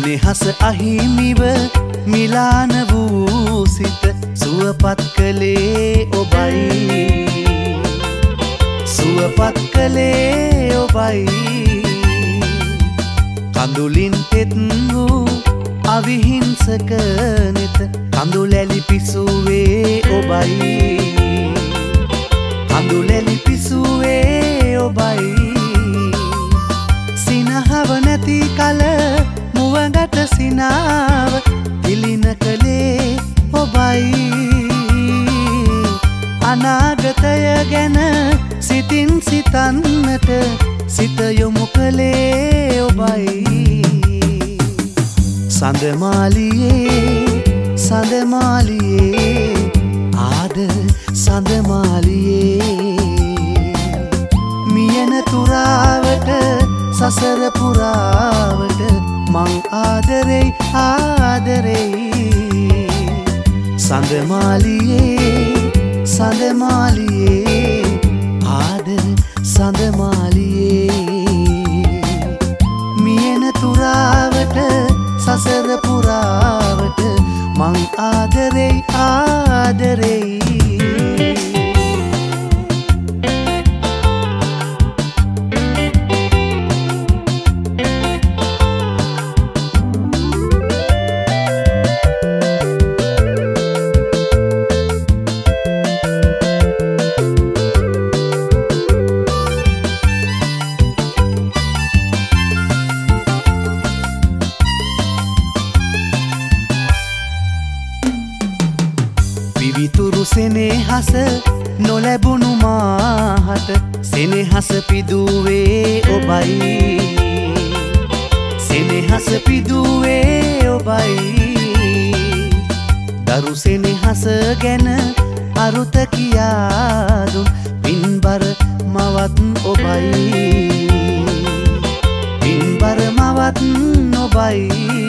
සෙනෙහස අහිමිව මිලාන වූ සිත සුවපත් කළේ ඔබයි සුවපත් කළේ ඔබයි කඳුලින් තෙත් වූ අවිහිංසක නෙත කඳුලැලි පිසුවේ ඔබයි කඳුලැලි පිසුවේ ඔබයි සිනහව නැති කල මුවගට සිනාව තිලින කළේ ඔබයි අනාගතය ගැන සිතින් සිතන්නට සිත යොමු කළේ ඔබයි සඳමාලියේ සඳමාලියේ ආදර සඳමාලියේ මියන තුරාවට සසර පුරාවට මං ආදරෙයි ආදරෙයි සඳමාලියේ සඳමාලියේ ආදර සඳමාලියේ මියන තුරාවට සසර පුරාවට මං ආදරෙයි ආදරෙයි විවිතුරු සෙනෙහස නොලැබුණු මාහට සෙනෙහස පිදුවේ ඔබයි සෙනෙහස පිදුවේ ඔබයි දරු සෙනෙහස ගැන අරුත කියාදුන් පින්බර මවත් ඔබයි පින්බර මවත් ඔබයි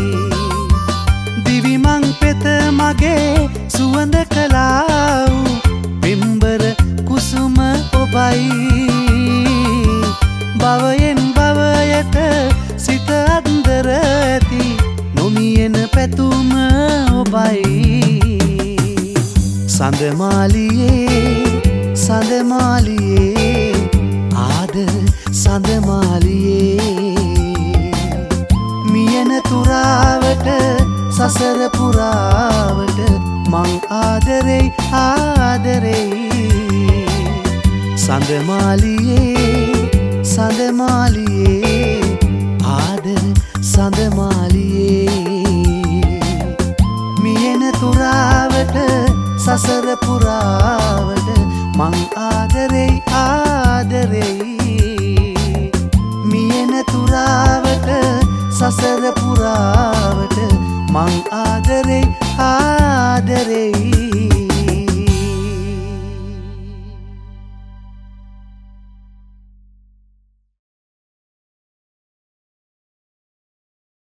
දිවිමං පෙත මගේ සුවඳ කලා වූ පින්බර කුසුම ඔබයි භවයෙන් භවයට සිත අන්දර ඇති නොමියෙන පැතුම ඔබයි සඳමාලියේ සඳමාලියේ ආදර සඳමාලියේ මියන තුරාවට සසර පුරාවට මං ආදරෙයි ආදරෙයි සඳමාලියේ සඳමාලියේ ආදර සඳමාලියේ මියන තුරාවට සසර පුරාවට මං ආදරෙයි ආදරෙයි මියන තුරාවට සසර පුරාවට මං